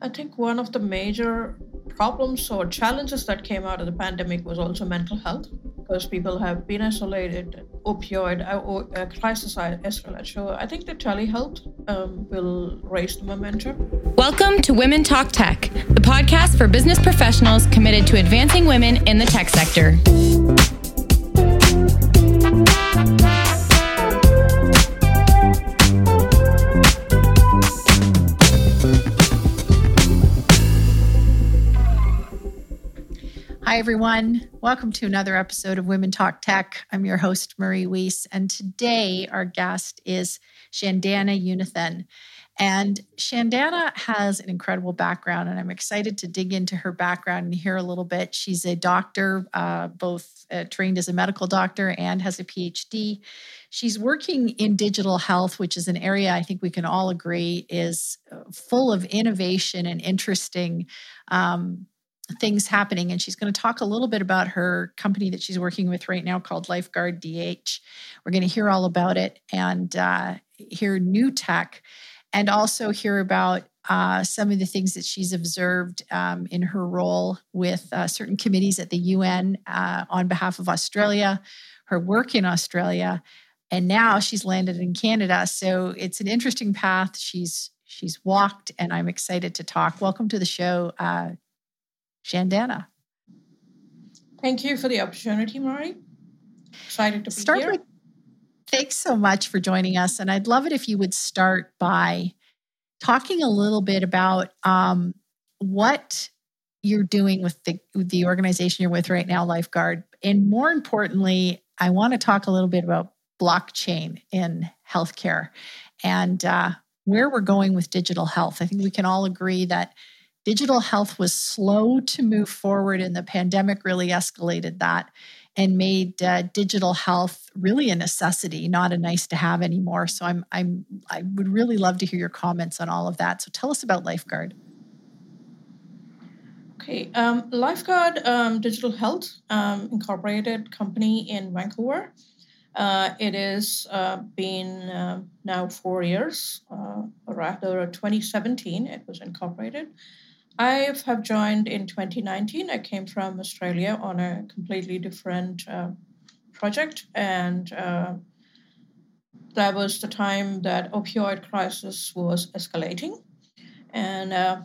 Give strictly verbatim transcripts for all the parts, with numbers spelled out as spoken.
I think one of the major problems or challenges that came out of the pandemic was also mental health, because people have been isolated, opioid uh, uh, crisis escalate. So I think the telehealth um, will raise the momentum. Welcome to Women Talk Tech, the podcast for business professionals committed to advancing women in the tech sector. Hi, everyone. Welcome to another episode of Women Talk Tech. I'm your host, Marie Weiss, and today our guest is Shandana Unithan. And Shandana has an incredible background, and I'm excited to dig into her background and hear a little bit. She's a doctor, uh, both uh, trained as a medical doctor and has a P H D. She's working in digital health, which is an area I think we can all agree is full of innovation and interesting um, things happening. And she's going to talk a little bit about her company that she's working with right now called Lifeguard D H. We're going to hear all about it and uh, hear new tech, and also hear about uh, some of the things that she's observed um, in her role with uh, certain committees at the U N uh, on behalf of Australia, her work in Australia, and now she's landed in Canada. So it's an interesting path she's she's walked, and I'm excited to talk. Welcome to the show, uh, Shandana. Thank you for the opportunity, Marie. Excited to be Start here. With, thanks so much for joining us. And I'd love it if you would start by talking a little bit about um, what you're doing with the, with the organization you're with right now, Lifeguard. And more importantly, I want to talk a little bit about blockchain in healthcare and uh, where we're going with digital health. I think we can all agree that digital health was slow to move forward, and the pandemic really escalated that and made uh, digital health really a necessity, not a nice to have anymore. So I'm, I'm, I would really love to hear your comments on all of that. So tell us about Lifeguard. Okay, um, Lifeguard um, Digital Health um, Incorporated company in Vancouver. Uh, it has uh, been uh, now four years, uh, or rather twenty seventeen, it was incorporated. I have joined in twenty nineteen. I came from Australia on a completely different uh, project, and uh, that was the time that opioid crisis was escalating. And uh,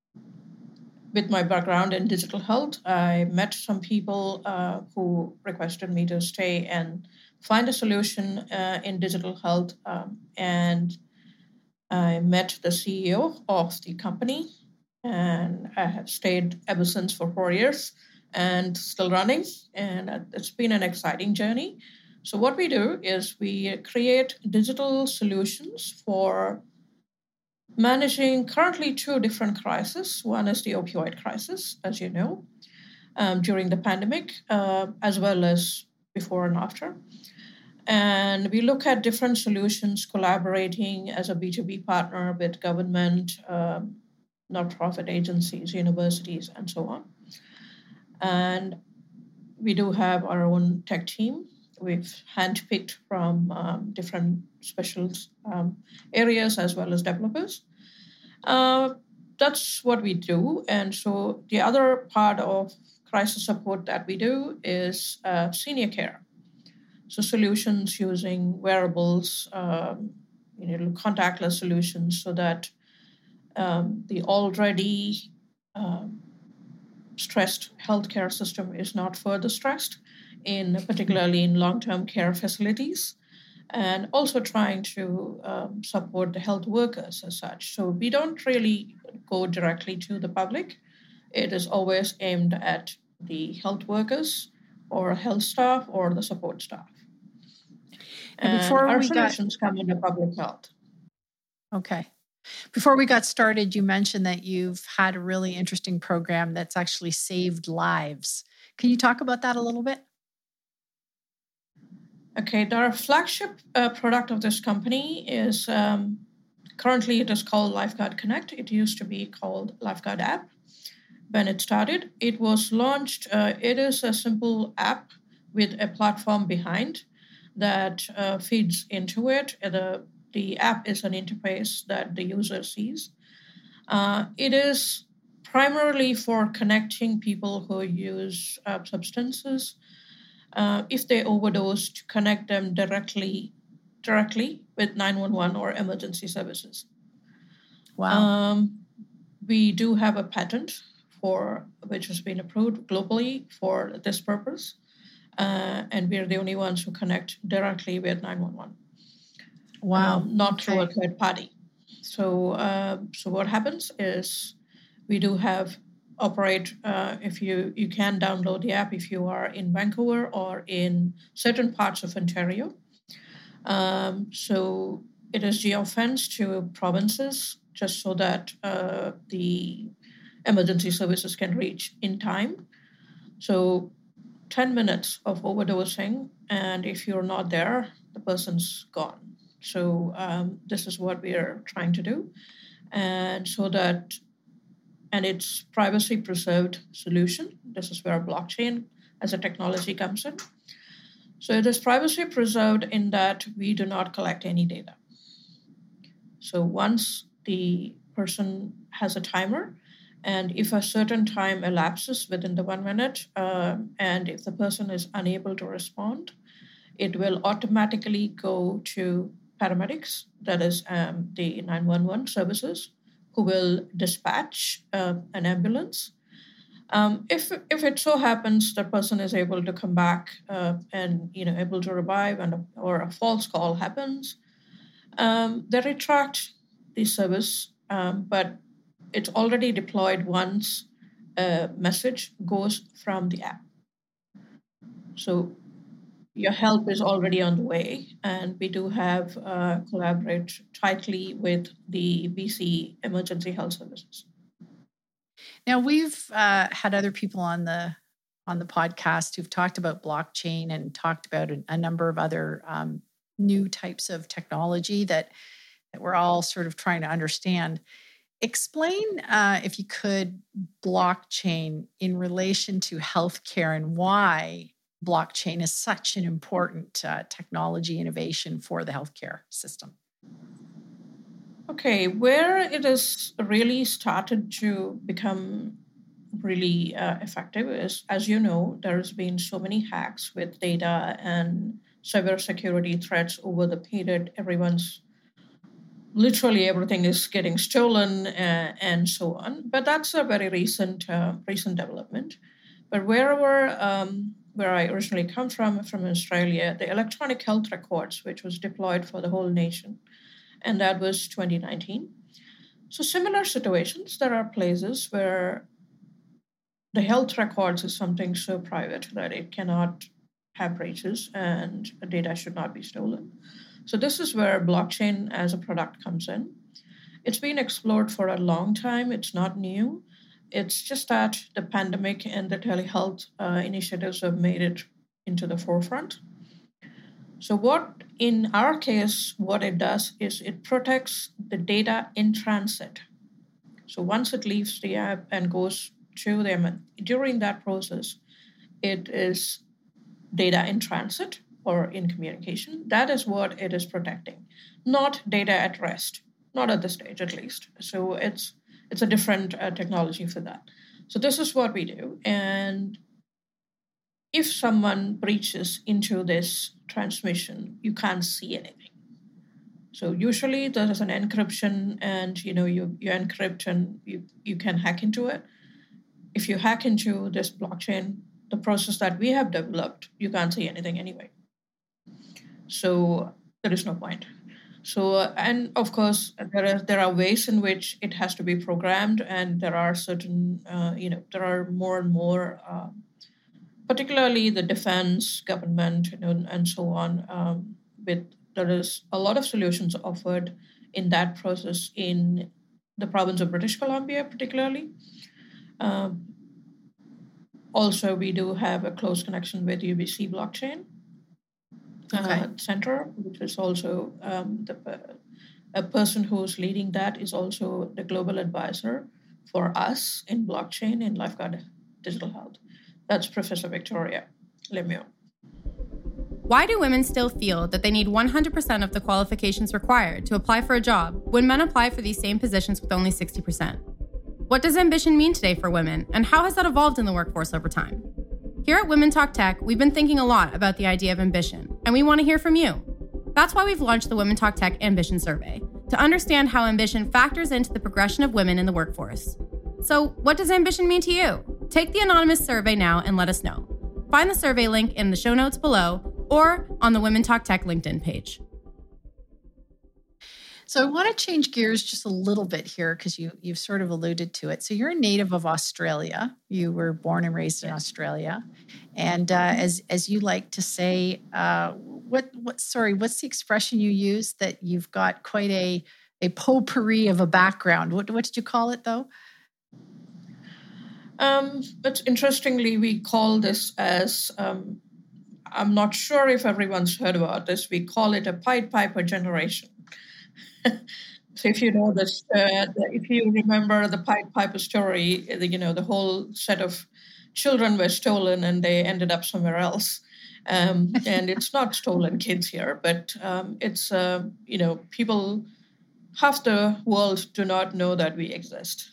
with my background in digital health, I met some people uh, who requested me to stay and find a solution uh, in digital health. Um, and I met the C E O of the company, and I have stayed ever since for four years and still running. And it's been an exciting journey. So what we do is we create digital solutions for managing currently two different crises. One is the opioid crisis, as you know, um, during the pandemic, uh, as well as before and after. And we look at different solutions, collaborating as a B two B partner with government, um, not-profit agencies, universities, and so on. And we do have our own tech team. We've handpicked from um, different special um, areas as well as developers. Uh, that's what we do. And so the other part of crisis support that we do is uh, senior care. So solutions using wearables, um, you know, contactless solutions, so that um, the already um, stressed healthcare system is not further stressed, in particularly in long-term care facilities, and also trying to um, support the health workers as such. So we don't really go directly to the public. It is always aimed at the health workers or health staff or the support staff. And before and our we solutions got... come into public health. Okay. Before we got started, you mentioned that you've had a really interesting program that's actually saved lives. Can you talk about that a little bit? Okay, the flagship uh, product of this company is, um, currently it is called Lifeguard Connect. It used to be called Lifeguard App when it started. It was launched, uh, it is a simple app with a platform behind that uh, feeds into it. The, the app is an interface that the user sees. Uh, it is primarily for connecting people who use uh, substances. Uh, if they overdose, to connect them directly directly with nine one one or emergency services. Wow. Um, we do have a patent for which has been approved globally for this purpose, uh, and we are the only ones who connect directly with nine one one. Wow. Um, not okay. through a third party. So, uh, so what happens is we do have operate. Uh, if you you can download the app if you are in Vancouver or in certain parts of Ontario. Um, so it is geofenced to provinces just so that uh, the emergency services can reach in time. So ten minutes of overdosing, and if you're not there, the person's gone. So um, this is what we are trying to do. And so that, and it's privacy preserved solution. This is where blockchain as a technology comes in. So it is privacy preserved in that we do not collect any data. So once the person has a timer, and if a certain time elapses within the one minute, uh, and if the person is unable to respond, it will automatically go to paramedics, that is um, the nine one one services, who will dispatch uh, an ambulance. Um, if if it so happens the person is able to come back uh, and you know able to revive, and a, or a false call happens, um, they retract the service, um, but it's already deployed once a message goes from the app. So your help is already on the way, and we do have uh, collaborate tightly with the B C Emergency Health Services. Now we've uh, had other people on the on the podcast who've talked about blockchain and talked about a, a number of other um, new types of technology that that we're all sort of trying to understand. Explain, uh, if you could, blockchain in relation to healthcare and why blockchain is such an important uh, technology innovation for the healthcare system. Okay, where it has really started to become really uh, effective is, as you know, there's been so many hacks with data and cybersecurity threats over the period. Everyone's literally everything is getting stolen uh, and so on. But that's a very recent uh, recent development. But wherever um, where I originally come from, from Australia, the electronic health records, which was deployed for the whole nation, and that was twenty nineteen. So similar situations, there are places where the health records is something so private that it cannot have breaches and data should not be stolen. So this is where blockchain as a product comes in. It's been explored for a long time. It's not new. It's just that the pandemic and the telehealth uh, initiatives have made it into the forefront. So what, in our case, what it does is it protects the data in transit. So once it leaves the app and goes to them, during that process, it is data in transit or in communication. That is what it is protecting, not data at rest, not at this stage at least. So it's it's a different uh, technology for that. So this is what we do. And if someone breaches into this transmission, you can't see anything. So usually there is an encryption, and you know you, you encrypt and you, you can hack into it. If you hack into this blockchain, the process that we have developed, you can't see anything anyway. So there is no point. So, uh, and of course, there are there are ways in which it has to be programmed, and there are certain, uh, you know, there are more and more, uh, particularly the defense, government, you know, and so on. Um, with there is a lot of solutions offered in that process in the province of British Columbia, particularly. Um, also, we do have a close connection with U B C Blockchain. Okay. Uh, center, which is also um, the uh, a person who's leading that is also the global advisor for us in blockchain in Lifeguard Digital Health. That's Professor Victoria Lemieux. Why do women still feel that they need one hundred percent of the qualifications required to apply for a job when men apply for these same positions with only sixty percent? What does ambition mean today for women, and how has that evolved in the workforce over time? Here at Women Talk Tech, we've been thinking a lot about the idea of ambition, and we want to hear from you. That's why we've launched the Women Talk Tech Ambition Survey, to understand how ambition factors into the progression of women in the workforce. So, what does ambition mean to you? Take the anonymous survey now and let us know. Find the survey link in the show notes below or on the Women Talk Tech LinkedIn page. So I want to change gears just a little bit here because you, you've sort of alluded to it. So you're a native of Australia. You were born and raised in Australia. And uh, as as you like to say, uh, what what sorry, what's the expression you use that you've got quite a, a potpourri of a background? What, what did you call it though? Um, but interestingly, we call this as, um, I'm not sure if everyone's heard about this, we call it a Pied Piper generation. So if you know this, uh, if you remember the Pied Piper story, you know, the whole set of children were stolen and they ended up somewhere else. Um, and it's not stolen kids here, but um, it's, uh, you know, people, half the world do not know that we exist.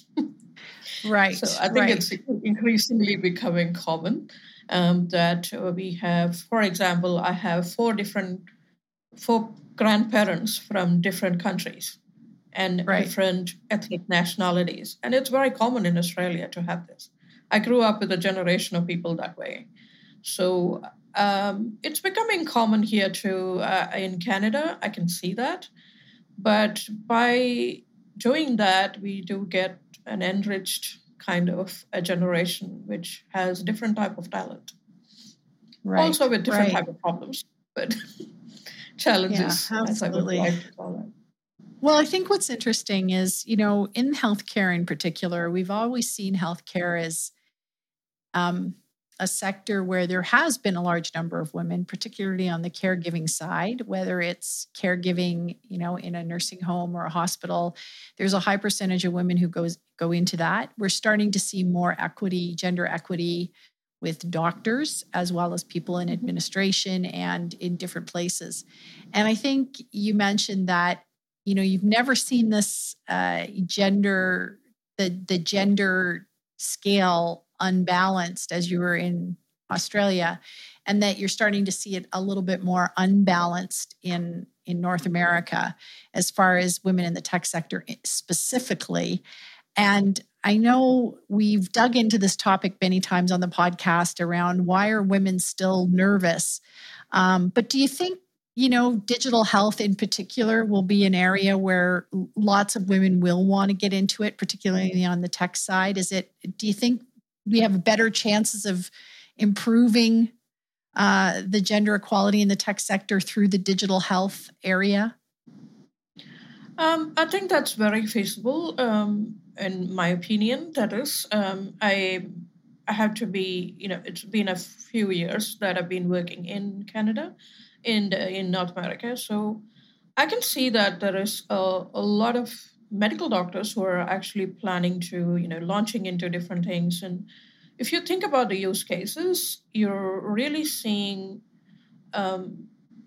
Right. So I think right. it's increasingly becoming common um, that we have, for example, I have four different, four grandparents from different countries and right. different ethnic nationalities. And it's very common in Australia to have this. I grew up with a generation of people that way. So um, it's becoming common here too uh, in Canada. I can see that. But by doing that, we do get an enriched kind of a generation which has different type of talent. Right. Also with different right. type of problems, but challenges, yeah, as I would like to call it. Well, I think what's interesting is, you know, in healthcare in particular, we've always seen healthcare as um, a sector where there has been a large number of women, particularly on the caregiving side, whether it's caregiving, you know, in a nursing home or a hospital. There's a high percentage of women who goes go into that. We're starting to see more equity, gender equity with doctors, as well as people in administration and in different places. And I think you mentioned that, you know, you've never seen this uh, gender, the, the gender scale unbalanced as you were in Australia, and that you're starting to see it a little bit more unbalanced in, in North America as far as women in the tech sector specifically. And I know we've dug into this topic many times on the podcast around why are women still nervous? Um, but do you think, you know, digital health in particular will be an area where lots of women will want to get into it, particularly on the tech side? Is it, do you think we have better chances of improving uh, the gender equality in the tech sector through the digital health area? Um, I think that's very feasible. Um, in my opinion, that is. Um, I I have to be, you know, it's been a few years that I've been working in Canada, in in North America, so I can see that there is a, a lot of medical doctors who are actually planning to, you know, launching into different things. And if you think about the use cases, you're really seeing. Um,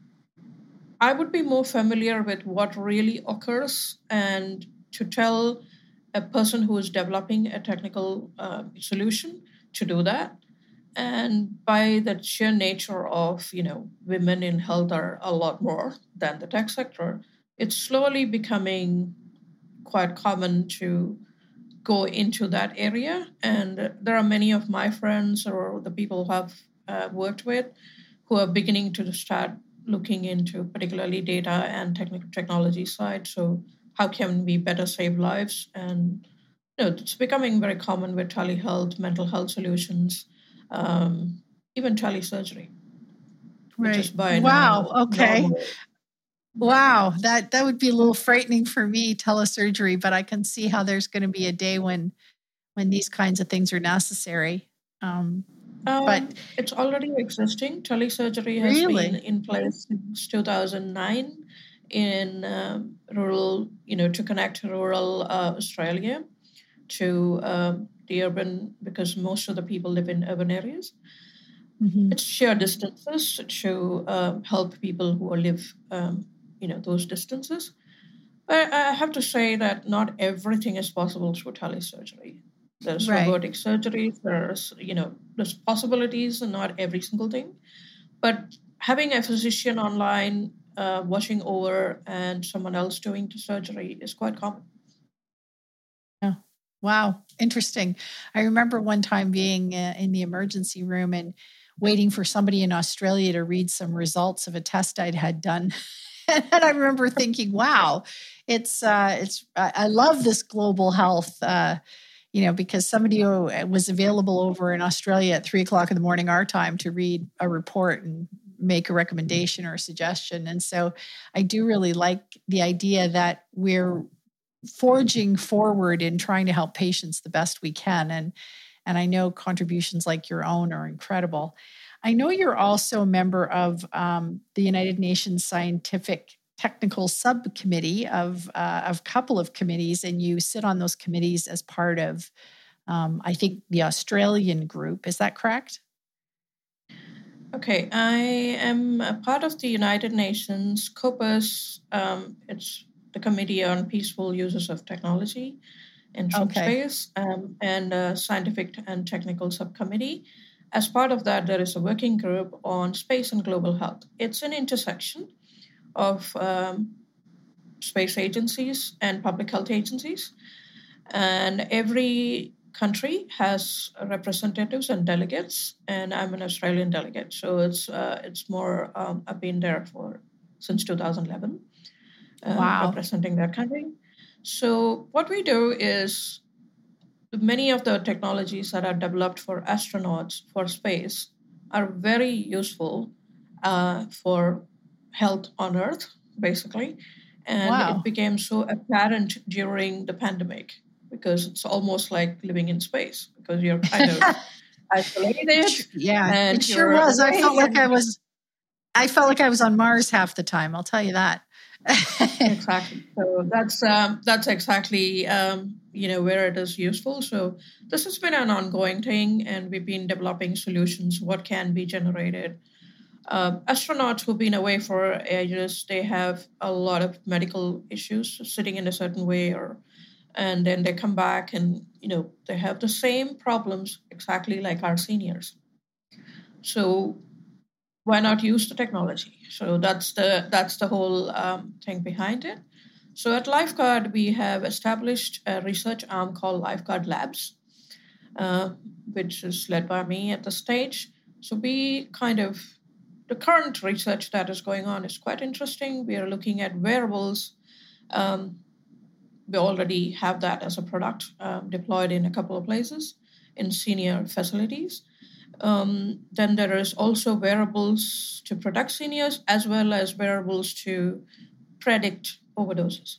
I would be more familiar with what really occurs and to tell a person who is developing a technical uh, solution to do that. And by the sheer nature of, you know, women in health are a lot more than the tech sector, it's slowly becoming quite common to go into that area. And there are many of my friends or the people who have uh, worked with who are beginning to start looking into particularly data and technical technology side. So how can we better save lives? And you know, it's becoming very common with telehealth, mental health solutions, um, even telesurgery. Right. Which is by wow. now Okay. normal. Wow. That that would be a little frightening for me, telesurgery, but I can see how there's going to be a day when when these kinds of things are necessary. Um, Um, but it's already existing. Telesurgery has really? been in place since two thousand nine in um, rural, you know, to connect rural uh, Australia to um, the urban, because most of the people live in urban areas. Mm-hmm. It's sheer distances to uh, help people who live, um, you know, those distances. But I have to say that not everything is possible through telesurgery. There's Right. robotic surgery. There's, you know, there's possibilities and not every single thing. But having a physician online uh, watching over and someone else doing the surgery is quite common. Yeah. Wow. Interesting. I remember one time being uh, in the emergency room and waiting for somebody in Australia to read some results of a test I'd had done. And I remember thinking, wow, it's, uh, it's, I I love this global health, uh, you know, because somebody who was available over in Australia at three o'clock in the morning, our time, to read a report and make a recommendation or a suggestion. And so I do really like the idea that we're forging forward in trying to help patients the best we can. And, and I know contributions like your own are incredible. I know you're also a member of um, the United Nations Scientific Technical Subcommittee of uh, of a couple of committees, and you sit on those committees as part of, um, I think, the Australian group. Is that correct? Okay, I am a part of the United Nations COPUS. Um, it's the Committee on Peaceful Uses of Technology in Okay. Space, um, and a Scientific and Technical Subcommittee. As part of that, there is a working group on space and global health. It's an intersection of um, space agencies and public health agencies. And every country has representatives and delegates, and I'm an Australian delegate. So it's uh, it's more, um, I've been there for since two thousand eleven, uh, Wow. representing that country. So what we do is many of the technologies that are developed for astronauts for space are very useful uh, for health on Earth, basically. And it Wow. became so apparent during the pandemic because it's almost like living in space because you're kind of isolated Yeah, and it sure you're was. I away felt like and I was I felt like I was on Mars half the time. I'll tell you that. exactly. So that's um, that's exactly um, you know where it is useful. So this has been an ongoing thing, and we've been developing solutions. What can be generated? Uh, astronauts who've been away for ages, they have a lot of medical issues, sitting in a certain way, or and then they come back, and you know they have the same problems exactly like our seniors. So why not use the technology? So that's the that's the whole um, thing behind it. So at Lifeguard, we have established a research arm called Lifeguard Labs, uh, which is led by me at the stage. So we kind of the current research that is going on is quite interesting. We are looking at wearables. Um, we already have that as a product um, deployed in a couple of places in senior facilities. Um, then there is also wearables to protect seniors as well as wearables to predict overdoses.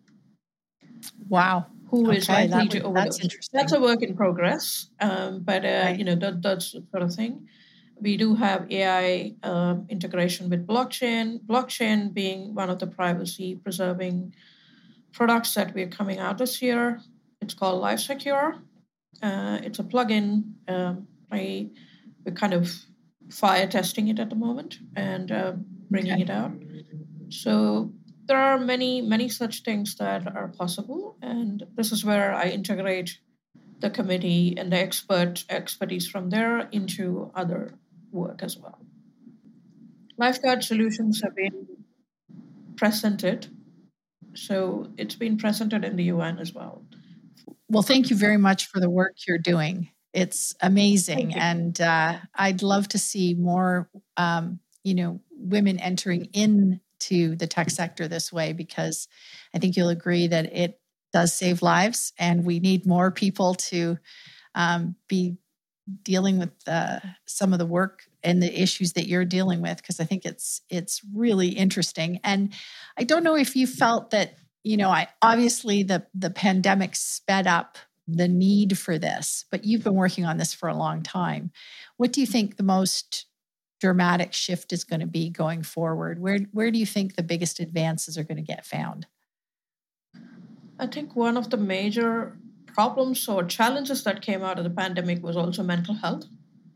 Wow. Who is Okay, likely that to would, that's overdose? That's interesting. a work in progress, um, but uh, Right. you know that that's the sort of thing. We do have A I um, integration with blockchain. Blockchain being one of the privacy preserving products that we're coming out this year. It's called LifeSecure. Uh, it's a plugin. Um, I we're kind of fire testing it at the moment and uh, bringing Okay. it out. So there are many, many such things that are possible, and this is where I integrate the committee and the expert expertise from there into other work as well. Lifeguard solutions have been presented, so it's been presented in the U N as well. Well, thank you very much for the work you're doing. It's amazing, Thank you. and uh, I'd love to see more, um, you know, women entering into the tech sector this way, because I think you'll agree that it does save lives, and we need more people to um, be dealing with uh, some of the work and the issues that you're dealing with, because I think it's it's really interesting. And I don't know if you felt that, you know, I obviously the the pandemic sped up the need for this, but you've been working on this for a long time. What do you think the most dramatic shift is going to be going forward? Where where do you think the biggest advances are going to get found? I think one of the major problems or challenges that came out of the pandemic was also mental health.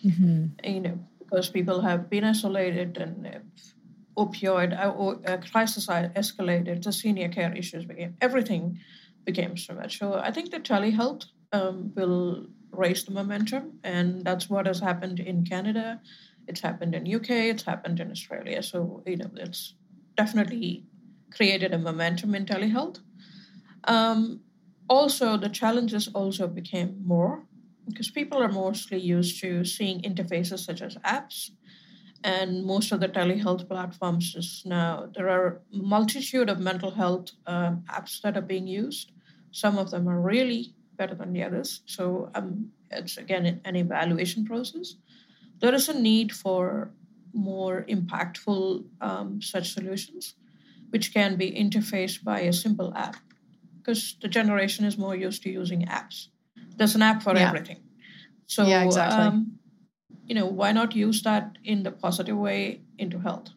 Mm-hmm. You know, because people have been isolated and uh, opioid uh, crisis escalated, the senior care issues became, everything became so much. So I think the telehealth um, will raise the momentum, and that's what has happened in Canada. It's happened in U K, it's happened in Australia. So, you know, it's definitely created a momentum in telehealth. Um, also, the challenges also became more because people are mostly used to seeing interfaces such as apps. And most of the telehealth platforms is now, there are a multitude of mental health um, apps that are being used. Some of them are really better than the others. So um, it's, again, an evaluation process. There is a need for more impactful um, such solutions, which can be interfaced by a simple app, because the generation is more used to using apps. There's an app for yeah. everything. So, yeah, exactly. um, you know, why not use that in the positive way into health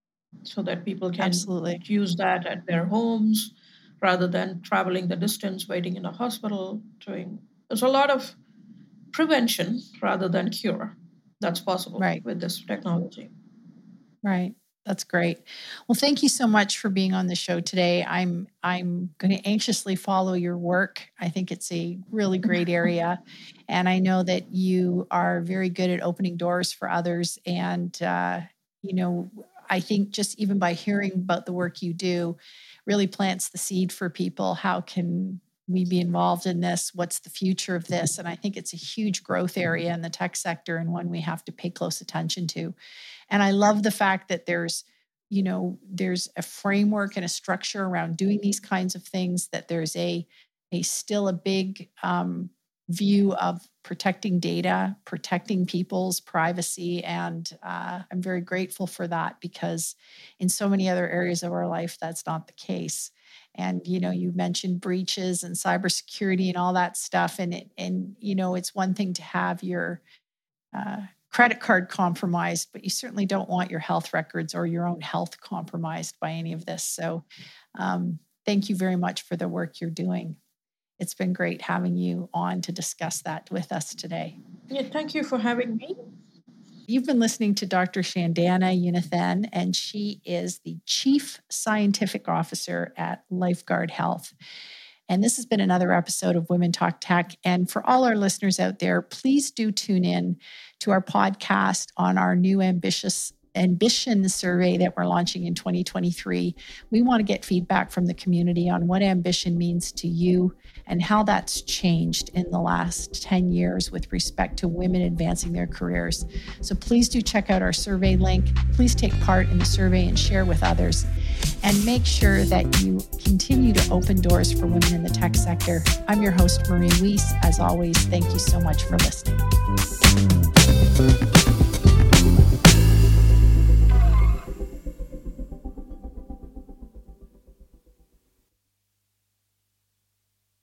so that people can Absolutely. use that at their homes rather than traveling the distance, waiting in a hospital, doing, there's a lot of prevention rather than cure that's possible right. with this technology. Right. That's great. Well, thank you so much for being on the show today. I'm I'm going to anxiously follow your work. I think it's a really great area, and I know that you are very good at opening doors for others. And uh, you know, I think just even by hearing about the work you do, really plants the seed for people. How can we be involved in this? What's the future of this? And I think it's a huge growth area in the tech sector and one we have to pay close attention to. And I love the fact that there's, you know, there's a framework and a structure around doing these kinds of things, that there's a, a still a big um, view of protecting data, protecting people's privacy. And uh, I'm very grateful for that, because in so many other areas of our life, that's not the case. And, you know, you mentioned breaches and cybersecurity and all that stuff. And, it, and you know, it's one thing to have your uh, credit card compromised, but you certainly don't want your health records or your own health compromised by any of this. So um, thank you very much for the work you're doing. It's been great having you on to discuss that with us today. Yeah, thank you for having me. You've been listening to Doctor Shandana Unithan, and she is the Chief Scientific Officer at Lifeguard Health. And this has been another episode of Women Talk Tech. And for all our listeners out there, please do tune in to our podcast on our new ambitious ambition survey that we're launching in twenty twenty-three. We want to get feedback from the community on what ambition means to you and how that's changed in the last ten years with respect to women advancing their careers. So please do check out our survey link. Please take part in the survey and share with others. And make sure that you continue to open doors for women in the tech sector. I'm your host, Marie Weiss. As always, thank you so much for listening.